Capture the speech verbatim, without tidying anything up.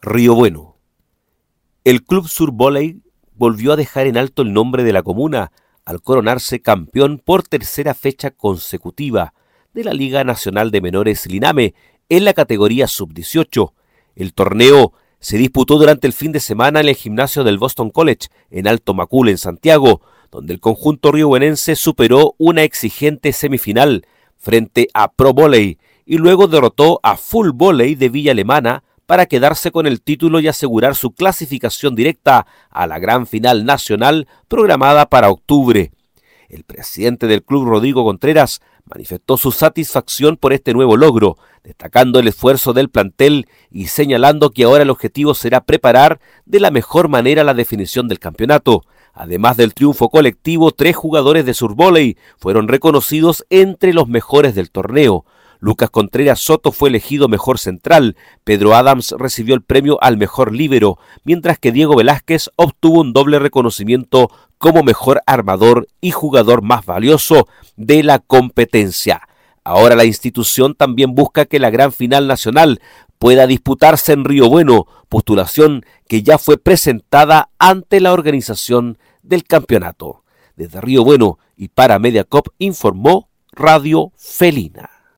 Río Bueno. El Club Sur Volley volvió a dejar en alto el nombre de la comuna al coronarse campeón por tercera fecha consecutiva de la Liga Nacional de Menores Liname en la categoría sub dieciocho. El torneo se disputó durante el fin de semana en el gimnasio del Boston College en Alto Macul, en Santiago, donde el conjunto riobuenense superó una exigente semifinal frente a Pro Volley y luego derrotó a Full Volley de Villa Alemana para quedarse con el título y asegurar su clasificación directa a la gran final nacional programada para octubre. El presidente del club, Rodrigo Contreras, manifestó su satisfacción por este nuevo logro, destacando el esfuerzo del plantel y señalando que ahora el objetivo será preparar de la mejor manera la definición del campeonato. Además del triunfo colectivo, tres jugadores de Survolley fueron reconocidos entre los mejores del torneo. Lucas Contreras Soto fue elegido mejor central, Pedro Adams recibió el premio al mejor líbero, mientras que Diego Velázquez obtuvo un doble reconocimiento como mejor armador y jugador más valioso de la competencia. Ahora la institución también busca que la gran final nacional pueda disputarse en Río Bueno, postulación que ya fue presentada ante la organización del campeonato. Desde Río Bueno y para Mediacop informó Radio Felina.